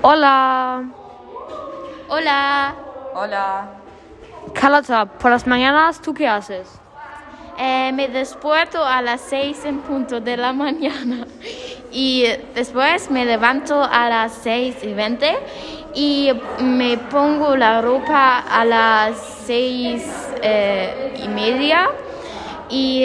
Hola. Hola. Hola. Carlota, por las mañanas, ¿tú qué haces? Me despierto a las 6 en punto de la mañana y después me levanto a las 6:20 y me pongo la ropa a las 6:30 y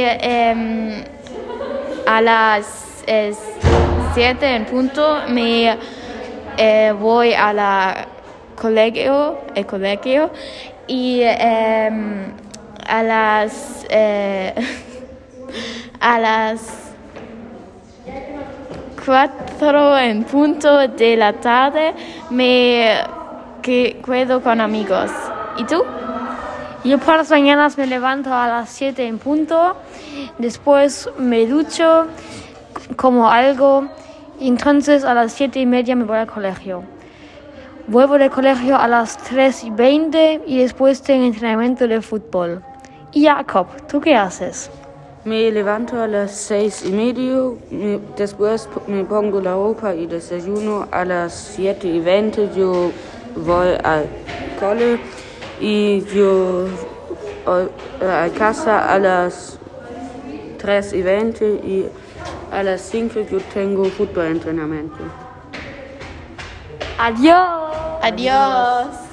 a las 7 en punto me voy a la colegio y a las 4 en punto de la tarde me quedo con amigos. ¿Y tú? Yo por las mañanas me levanto a las 7 en punto, después me ducho, como algo, y entonces a las 7:30 me voy al colegio. Vuelvo del colegio a las 3:20 y después tengo entrenamiento de fútbol. Y Jacob, ¿tú qué haces? Me levanto a las 6:30, después me pongo la ropa y desayuno. A las 7:20 yo voy al cole y yo a casa a las 3:20 y a las 5 yo tengo fútbol entrenamiento. Adiós. Adiós.